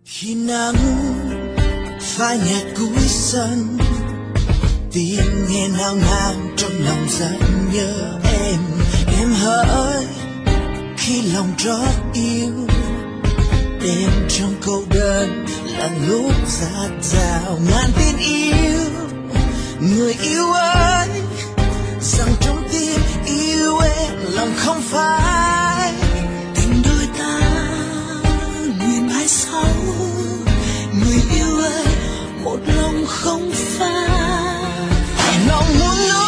Khi nắng phai nhạt cuối sân, tiếng nghe ngao ngán trong lòng rất nhớ em hỡi khi lòng trót yêu. Đêm trong câu đơn là lúc dạt dào ngàn tin yêu. Người yêu ơi, rằng trong tim yêu em lòng không phai. Tình đôi ta nguyện mãi sau. Người yêu ơi, một lòng không phai. Lòng muốn nói